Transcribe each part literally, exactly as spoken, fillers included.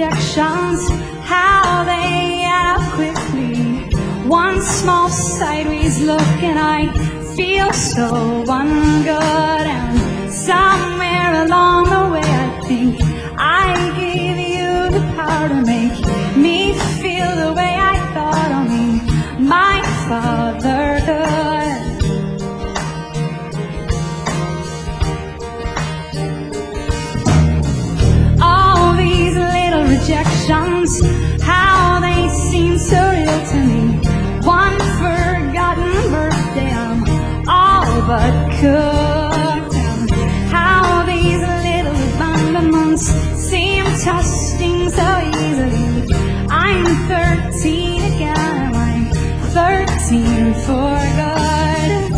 rejections, how they add up quickly. One small sideways look and I feel so ungood. And somewhere along the way I think I gave you the power to make me feel the way I thought only my father could. All these little rejections, how they seem so real to me. One forgotten birthday I'm all but cooked. And how these little abandonments seem to sting so easily. I'm thirteen again, and I'm thirteen for good.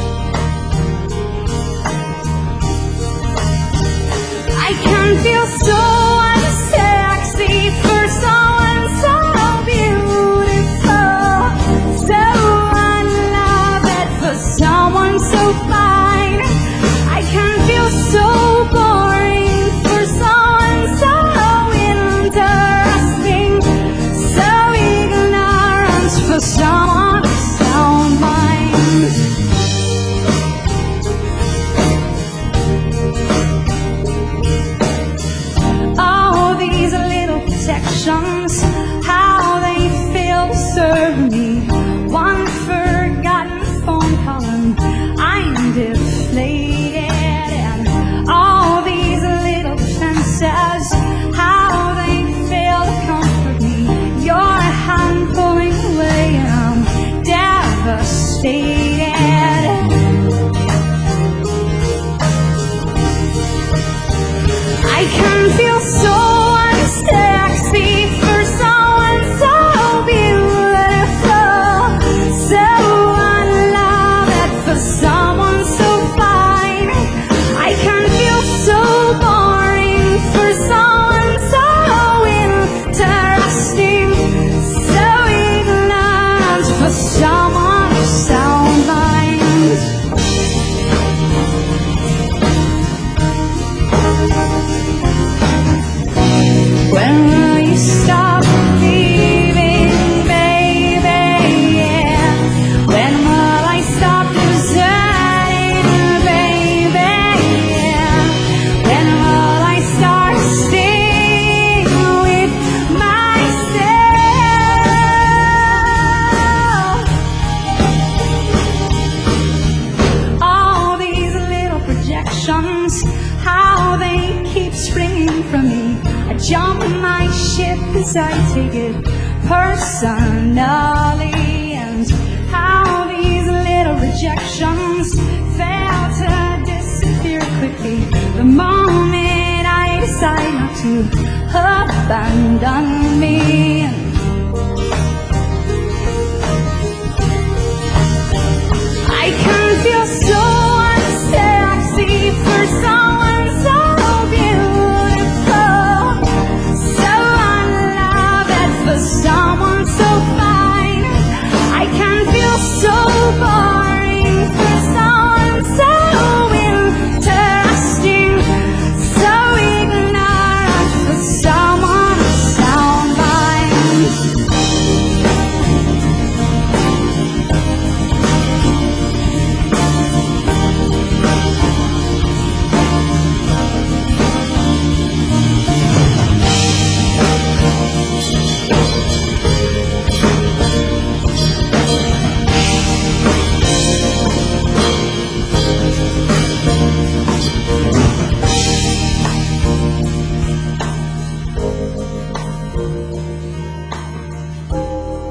I can feel so unsexy for someone so beautiful, so unloved for someone so fine. I can feel so boring for someone so interesting, so ignorant for someone of sound mind. All these little protections, how they fail to serve me. One forgotten phone call and I'm deflated. And all these little fences, how they fail to comfort me. Your hand pulling away and I'm devastated. I can feel so unsexy for someone so beautiful, so unloved for someone so fine. I can feel so boring for someone so interesting, so ignorant for someone of sound mind. When will you stop leaving, baby? Yeah. When will I stop deserting, baby? Yeah. When will I start staying with myself? All these little projections, how they keep springing from me. I jump my ship as I take it personally. And how these little rejections fail to disappear quickly the moment I decide not to abandon me. I can feel so unsexy for someone so beautiful, so unloved for someone so fine. I can feel so boring for someone so interesting, so ignorant for someone of sound mind.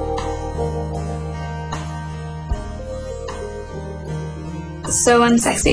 So unsexy.